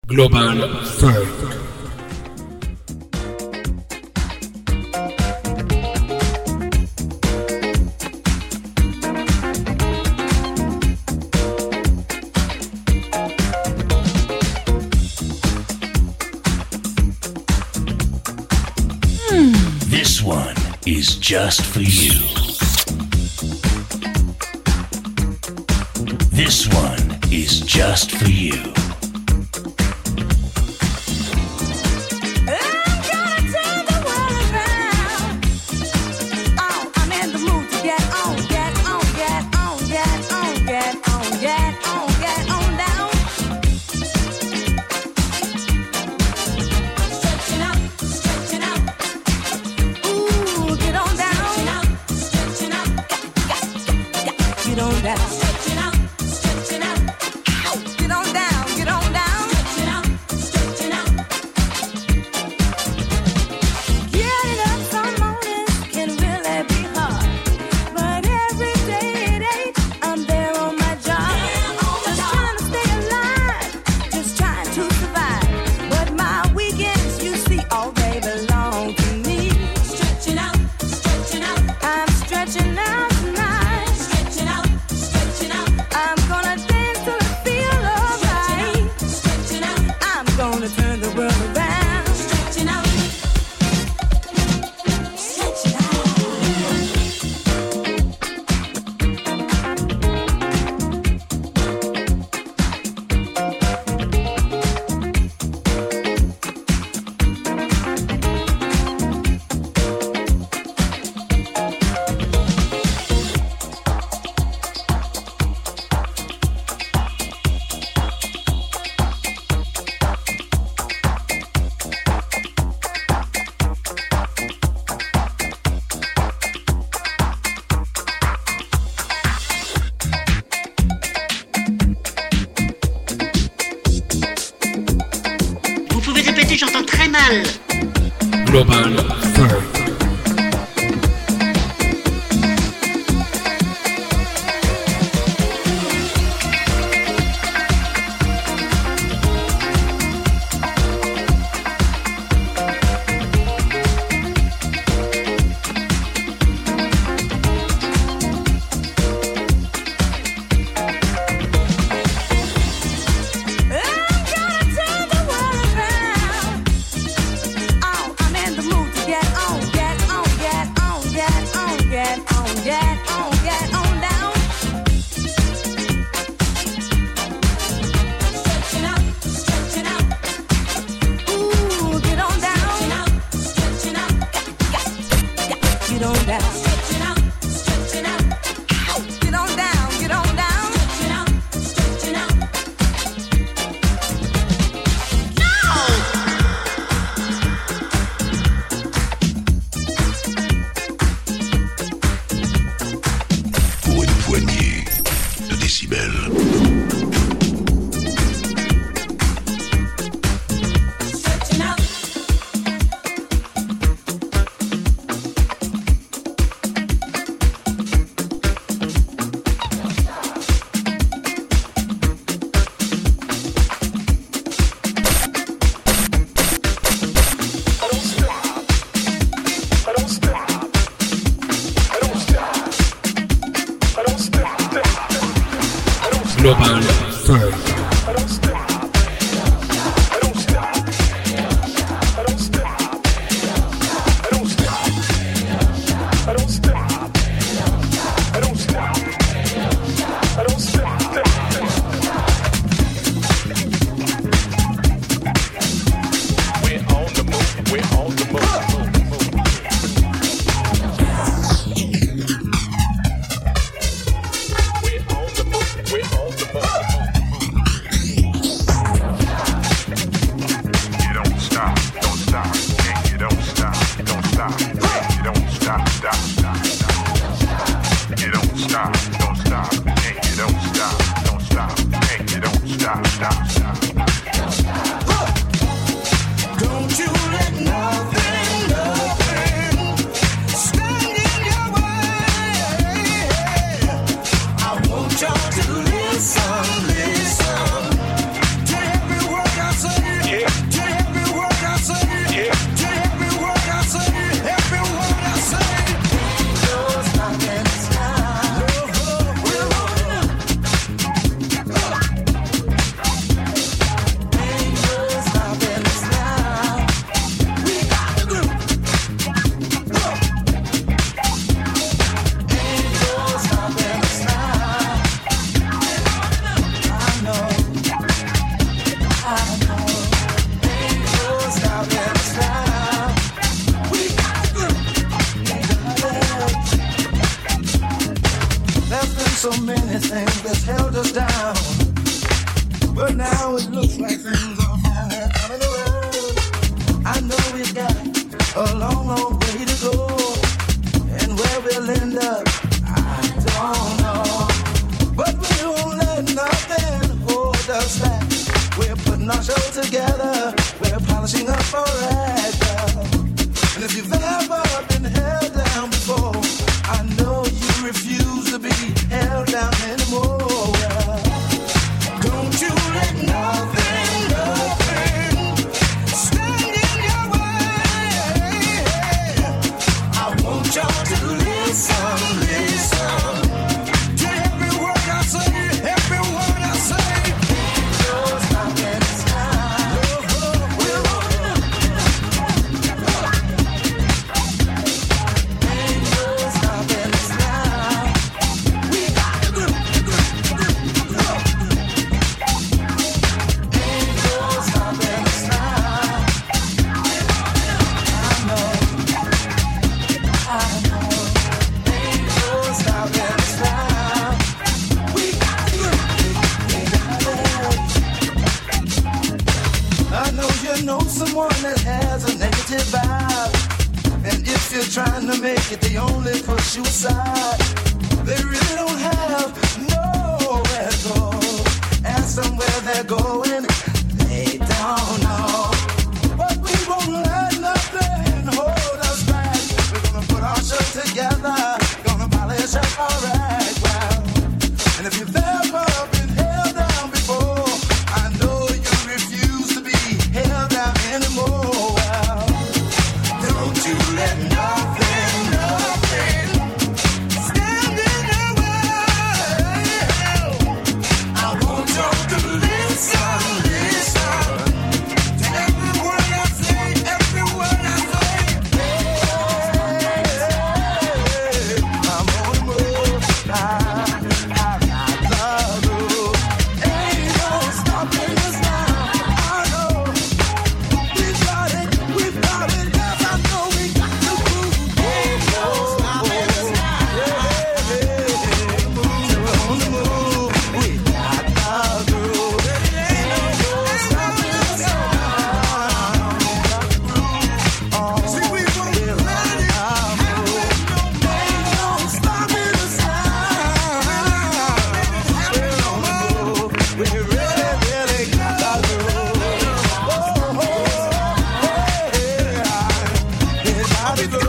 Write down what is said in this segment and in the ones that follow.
Global Funk. This one is just for you. This one is just for you. J'entends très mal. Global Funk. Global Funk. Listen to every word I say. many things that's held us down. But now it looks like things are finally coming around. I know we've got a long, long way to go. And where we'll end up, I don't know. But we won't let nothing hold us back. We're putting our show together. We're polishing up our act. And if you've ever been held down before, I know you refuse to be held down anymore. Don't you let nothing, nothing stand in your way. I want y'all to listen, listen to every word I say, every word I say. Don't stop it, it's time. We're rolling up. Ain't no stopping us now. We got it. Ain't no stopping us now. I know. Ain't no stopping us now. We got it. I know you know someone that has a negative vibe. And if you're trying to make it, they only push you aside. They really don't have nowhere to go. Ask them where they're going, they don't know. But we won't let nothing hold us back. We're gonna put our show together, gonna polish up our act well. And if you've ever been held down before, I know you refuse to be held down anymore. Well, don't you let nothing, nothing stand in your way. I want y'all to listen, listen to every word I say, every word I say. I'm on the move. I got love. Ain't no stopping us now. I know we've got it, we've got it. Yes, I know we got the groove. Ain't no stopping us now. We're on the move. We got the groove. Ain't no stopping us now. See, we gonna let it happen. Ain't no stopping us now. We're on the move. We really, really got the groove. It's how we go.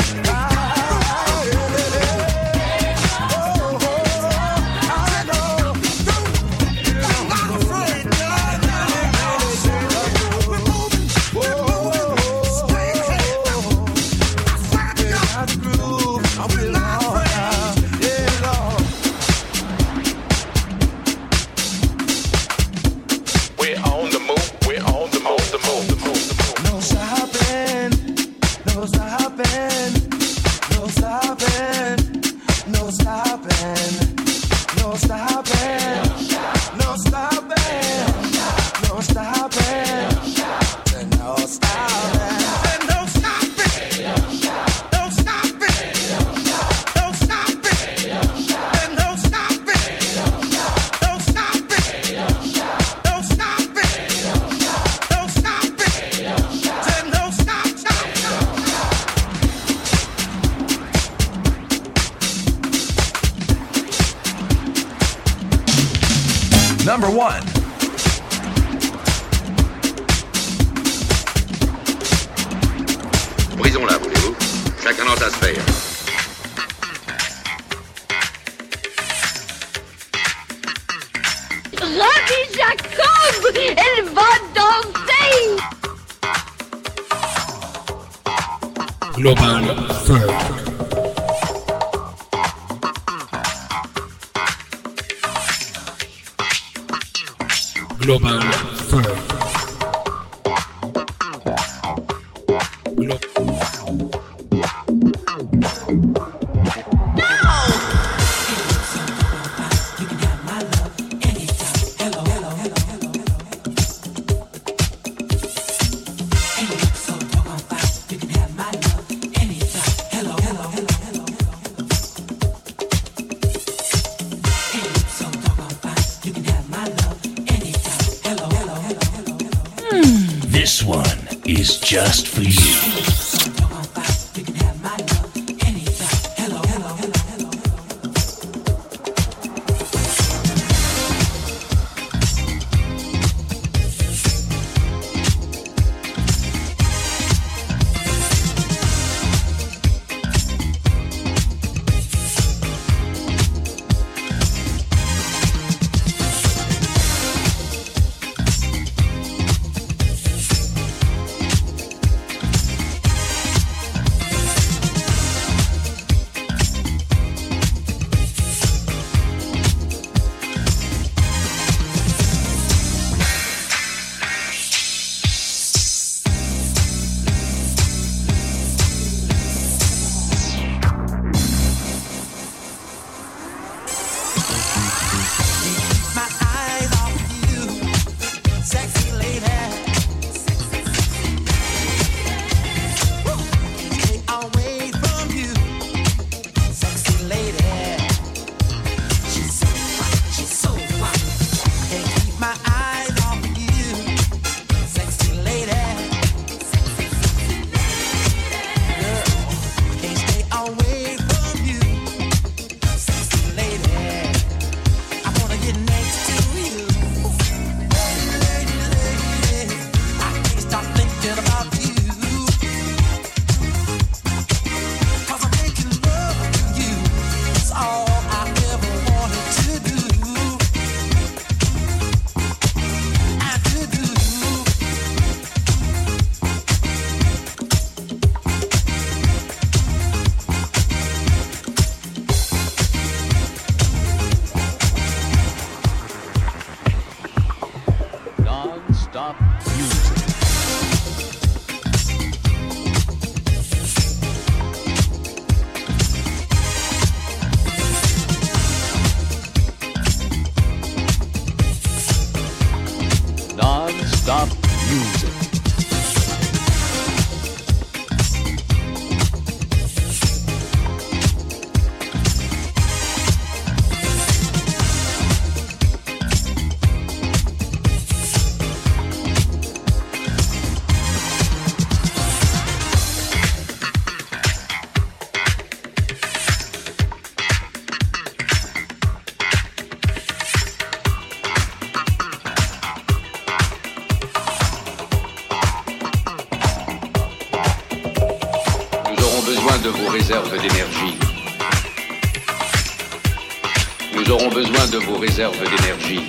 We're on the move. We're on the move. The move. The move. The move. No stopping, no stopping, no stopping, no stopping, no stopping, no stopping, no stopping, no stopping. No stopping, no stopping, no stopping, no stopping, no stopping, no stopping. Don't stop it. Said no stop, stop, stop. Number 1. Brisons-la, voulez-vous? Ça commence à se faire. Rabbi Jacob, elle va danser. Global Third. Global Third. This one is just for you. Non-stop music. De vos réserves d'énergie. Nous aurons besoin de vos réserves d'énergie.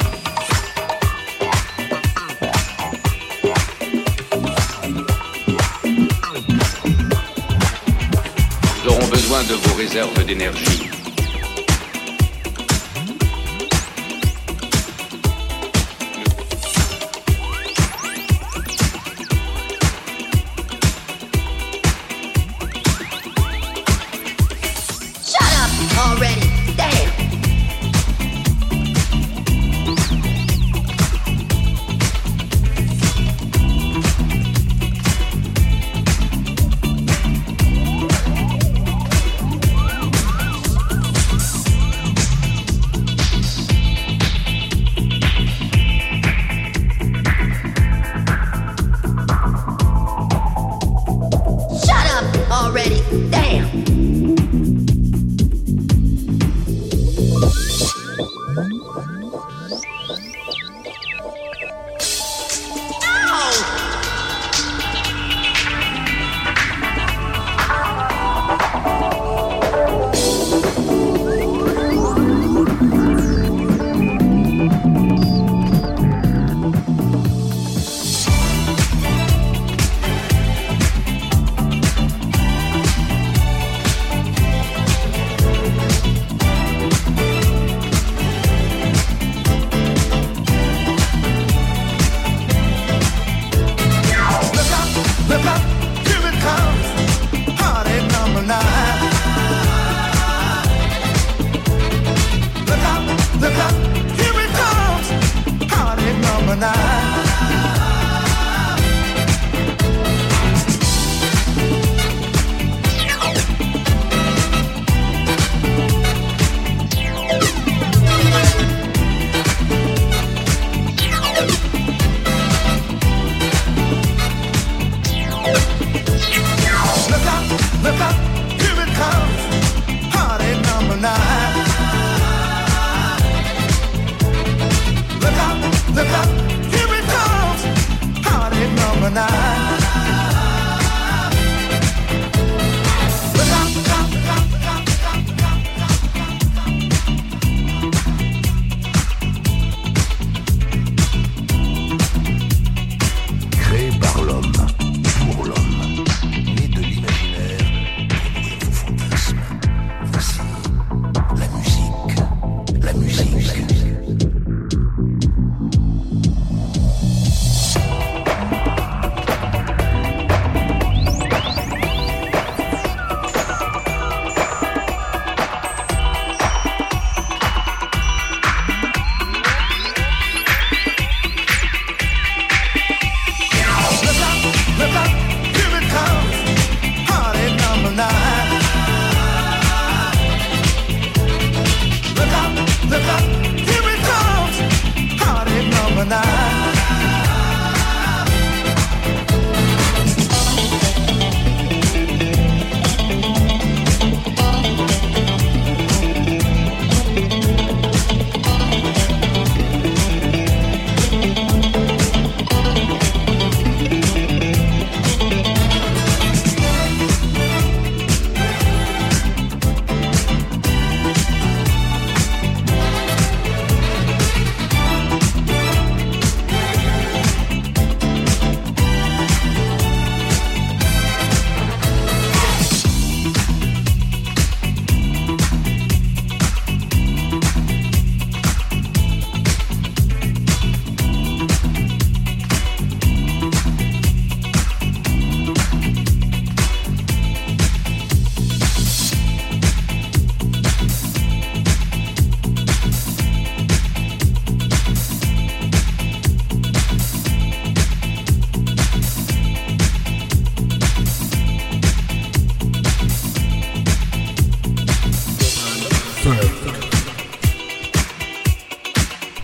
Nous aurons besoin de vos réserves d'énergie. Already, damn.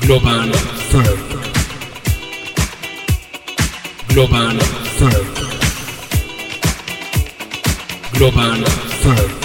Global Funk. Global Funk. Global Funk.